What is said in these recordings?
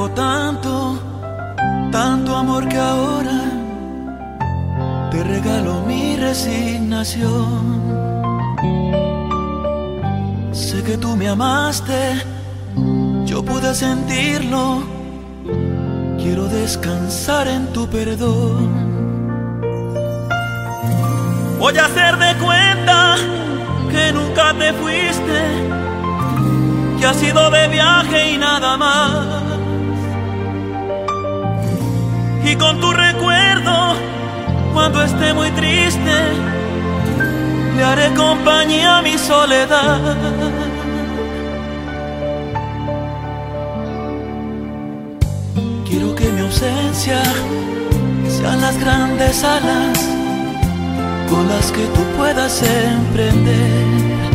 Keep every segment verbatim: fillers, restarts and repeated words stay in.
Tengo tanto, tanto amor que ahora te regalo mi resignación. Sé que tú me amaste, yo pude sentirlo. Quiero descansar en tu perdón. Voy a hacer de cuenta que nunca te fuiste, que has ido de viaje y nada más. Y con tu recuerdo, cuando esté muy triste, le haré compañía a mi soledad. Quiero que mi ausencia sean las grandes alas con las que tú puedas emprender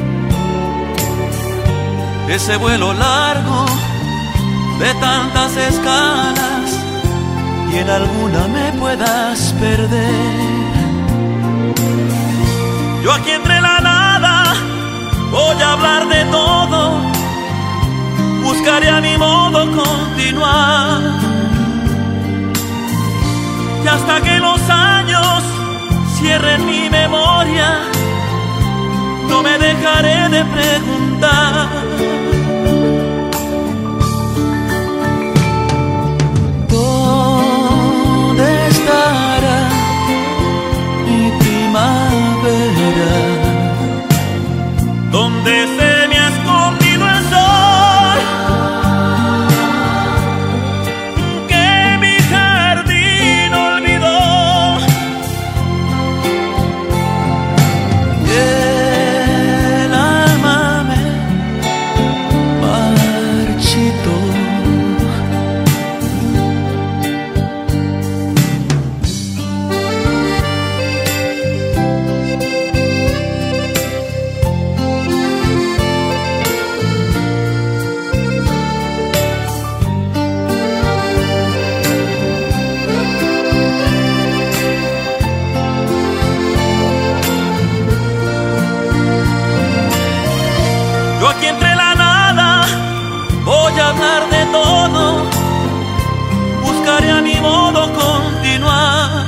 ese vuelo largo de tantas escalas y en alguna me puedas perder. Yo aquí entre la nada voy a hablar de todo, buscaré a mi modo continuar, y hasta que los años cierren mi memoria, no me dejaré de preguntar. ¿Dónde estará mi primavera? ¿Dónde se me ha escondido el sol que mi jardín olvidó? El alma me marchitó. Yo aquí entre la nada voy a hablar de todo, buscaré a mi modo continuar,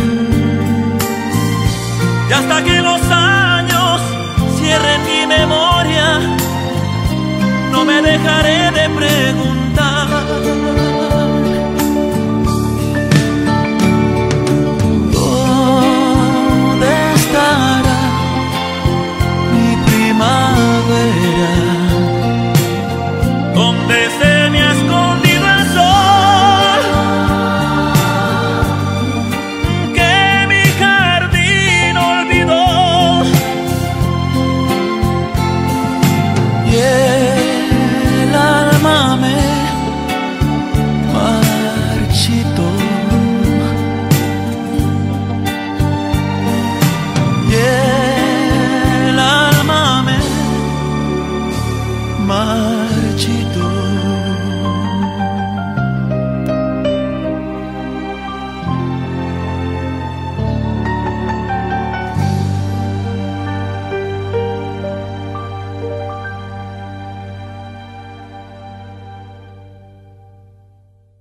y hasta que los años cierren mi memoria, no me dejaré de preguntar.